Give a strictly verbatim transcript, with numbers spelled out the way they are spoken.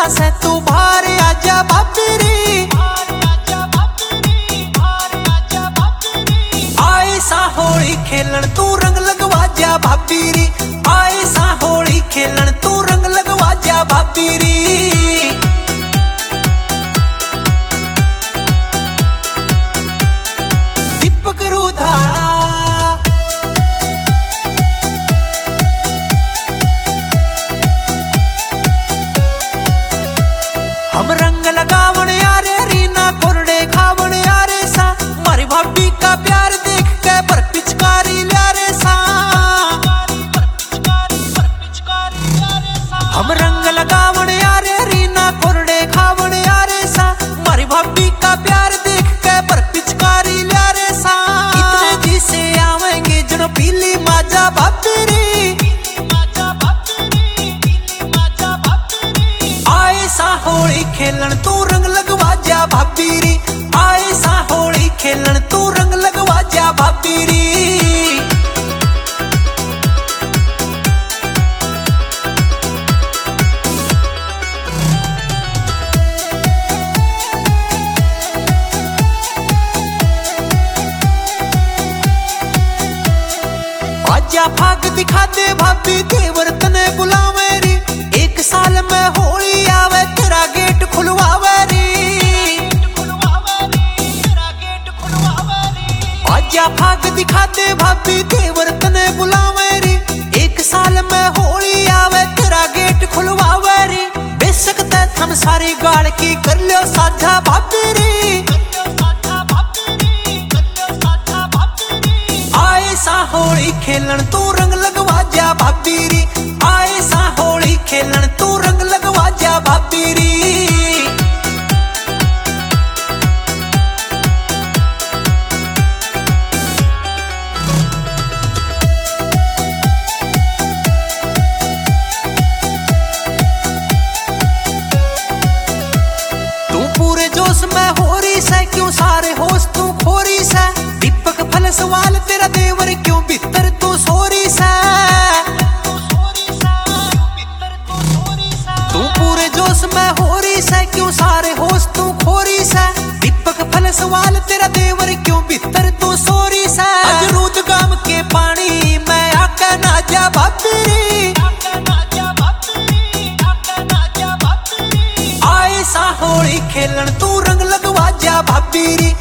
से तू बाहर आजा भाभी री। आए सा होली खेलन तू रंग लगवा जा भाभी री। आए सा होली खेलन तू रंग लगवा जा भाभी री। दीपक रूधारा हम रंग लगावन यारे रीना कोरडे खावन यारे सा। मारी भाभी का प्यार देख के पर पिचकारी ल्यारे सा। हम रंग लगावन यारे रीना कोरडे खावन यारे सा। मारी भाभी का प्यार देख के पर पिचकारी ल्यारे सा। इतने जी से आवेंगे जनो पीली माजा भाभी री। आए सा होली खेलन तू रंग लगवा जा भाभी री। आए सा होली खेलन तू रंग लगवा जा भाभी री। आजा भाग दिखा दे भाभी देवर तने बुलावे री। एक साल में होली आवे तेरा गेट खुलवावे री। आजा भाग दिखा दे भाभी देवर तने बुलावे री। एक साल में होली आवे तेरा गेट खुलवावे री। बेशक ते थम सारी गाड़ की कर लो साझा भाभी री। आए सा होली खेलन तू रंग लगवा जा भाभी री। आए सा होली खेलन तू रंग लगवा जा भाभी री। तू पूरे जोश में हो रही से क्यों सारे होश तू खोरी से। दीपक फल सवाल तेरा देवर क्यों भीतर तू सोरी से। तू पूरे जोश में हो रही से क्यों सारे होश तू खोरी से। दीपक फल सवाल तेरा देवर क्यों भीतर तू सोरी से। अजरूद गाम के पानी में आका ना जा भाभी री। आए सा होली खेलन तू रंग लगवा जा भाभी री।